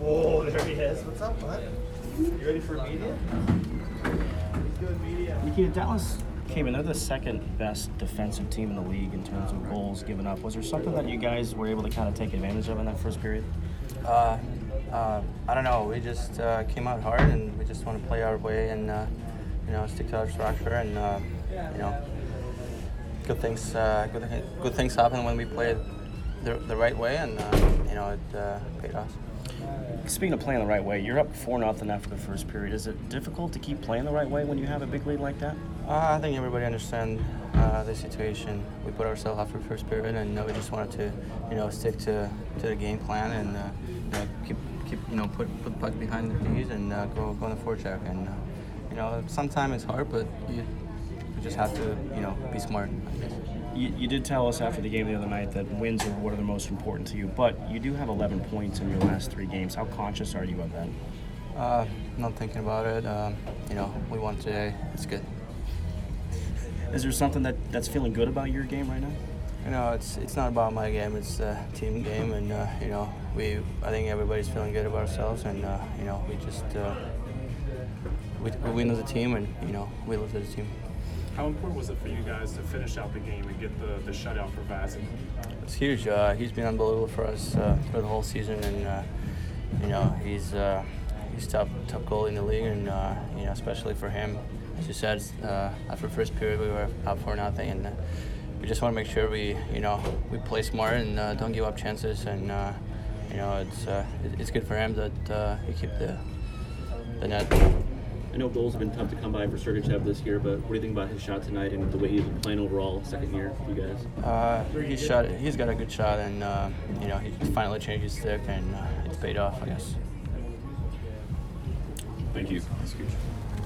Oh, there he is. What's up, bud? You ready for media? He's doing media. Nikita, Dallas came in. They're the second best defensive team in the league in terms of goals given up. Was there something that you guys were able to kind of take advantage of in that first period? I don't know. We just came out hard, and we just want to play our way and stick to our structure. And good things happen when we play the right way, and it paid off. Speaking of playing the right way, you're up 4-0 after the first period. Is it difficult to keep playing the right way when you have a big lead like that? I think everybody understands the situation. We put ourselves after the first period, and we just wanted to, stick to the game plan and keep put the puck behind the D's and go on the forecheck. And sometimes it's hard, but you just have to be smart, I guess. You did tell us after the game the other night that wins are what are the most important to you, but you do have 11 points in your last 3 games. How conscious are you of that? Not thinking about it. We won today. It's good. Is there something that's feeling good about your game right now? It's not about my game. It's a team game, and I think everybody's feeling good about ourselves, and we just we win as a team, and we lose as a team. How important was it for you guys to finish out the game and get the shutout for Vazzy? It's huge. He's been unbelievable for us for the whole season, and he's top goalie in the league, and especially for him, as you said, after the first period we were up 4-0, and we just want to make sure we play smart and don't give up chances, and it's good for him that he kept the net. I know goals have been tough to come by for Sergachev this year, but what do you think about his shot tonight and the way he's been playing overall second year for you guys? He's got a good shot, and he finally changed his stick, and it's paid off, I guess. Thank you. That's huge.